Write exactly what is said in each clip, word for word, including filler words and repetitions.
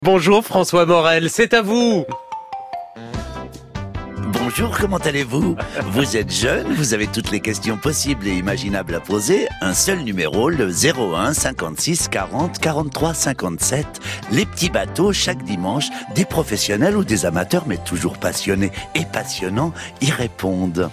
Bonjour François Morel, c'est à vous. Bonjour, comment allez-vous? Vous êtes jeune, vous avez toutes les questions possibles et imaginables à poser. Un seul numéro, le zéro un cinquante-six quarante quarante-trois cinquante-sept. Les petits bateaux, chaque dimanche, des professionnels ou des amateurs, mais toujours passionnés et passionnants, y répondent.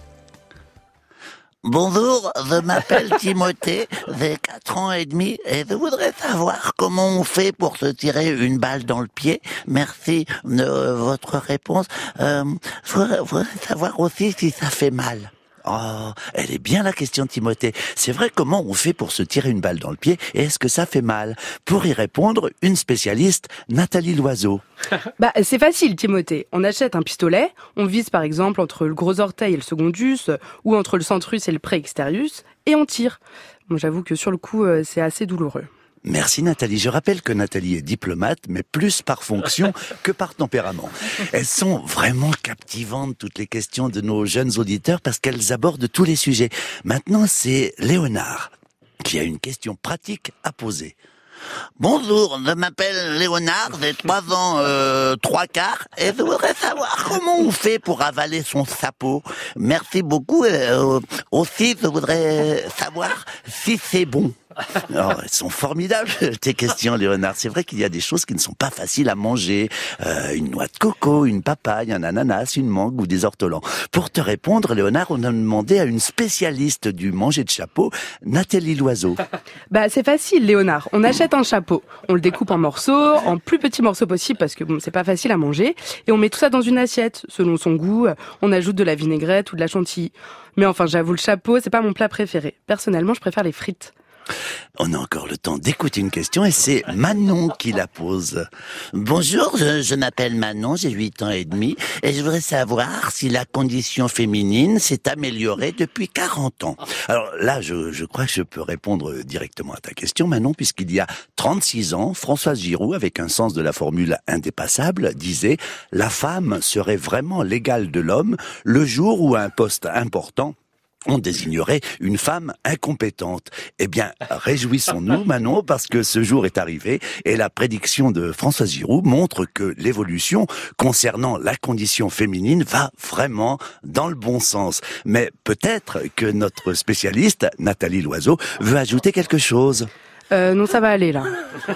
Bonjour, je m'appelle Timothée, j'ai quatre ans et demi et je voudrais savoir comment on fait pour se tirer une balle dans le pied. Merci de votre réponse. Euh, je voudrais, je voudrais savoir aussi si ça fait mal. Oh, elle est bien la question, Timothée. C'est vrai, comment on fait pour se tirer une balle dans le pied et est-ce que ça fait mal? Pour y répondre, une spécialiste, Nathalie Loiseau. Bah, c'est facile, Timothée. On achète un pistolet, on vise par exemple entre le gros orteil et le secondus, ou entre le centrus et le préexterius, et on tire. Bon, j'avoue que sur le coup, euh, c'est assez douloureux. Merci Nathalie. Je rappelle que Nathalie est diplomate, mais plus par fonction que par tempérament. Elles sont vraiment captivantes, toutes les questions de nos jeunes auditeurs, parce qu'elles abordent tous les sujets. Maintenant, c'est Léonard qui a une question pratique à poser. Bonjour, je m'appelle Léonard, j'ai trois ans, euh, trois quarts, et je voudrais savoir comment on fait pour avaler son sapot. Merci beaucoup. Euh, aussi, je voudrais savoir si c'est bon. Oh, elles sont formidables, tes questions, Léonard. C'est vrai qu'il y a des choses qui ne sont pas faciles à manger. Euh, une noix de coco, une papaye, un ananas, une mangue ou des ortolans. Pour te répondre, Léonard, on a demandé à une spécialiste du manger de chapeau, Nathalie Loiseau. Bah, c'est facile, Léonard. On achète un chapeau. On le découpe en morceaux, en plus petits morceaux possible parce que bon, c'est pas facile à manger. Et on met tout ça dans une assiette. Selon son goût, on ajoute de la vinaigrette ou de la chantilly. Mais enfin, j'avoue, le chapeau, c'est pas mon plat préféré. Personnellement, je préfère les frites. On a encore le temps d'écouter une question et c'est Manon qui la pose. Bonjour, je, je m'appelle Manon, j'ai huit ans et demi et je voudrais savoir si la condition féminine s'est améliorée depuis quarante ans. Alors là, je, je crois que je peux répondre directement à ta question, Manon, puisqu'il y a trente-six ans, Françoise Giroud, avec un sens de la formule indépassable, disait « La femme serait vraiment l'égale de l'homme le jour où un poste important on désignerait une femme incompétente. » Eh bien, réjouissons-nous, Manon, parce que ce jour est arrivé et la prédiction de Françoise Giroud montre que l'évolution concernant la condition féminine va vraiment dans le bon sens. Mais peut-être que notre spécialiste, Nathalie Loiseau, veut ajouter quelque chose. Euh, non, ça va aller, là.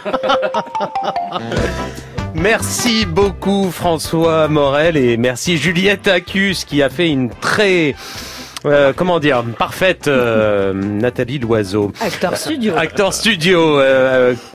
Merci beaucoup François Morel et merci Juliette Accus qui a fait une très... Euh, comment dire, parfaite euh, Nathalie Loiseau. Acteur studio. Acteur studio. Euh,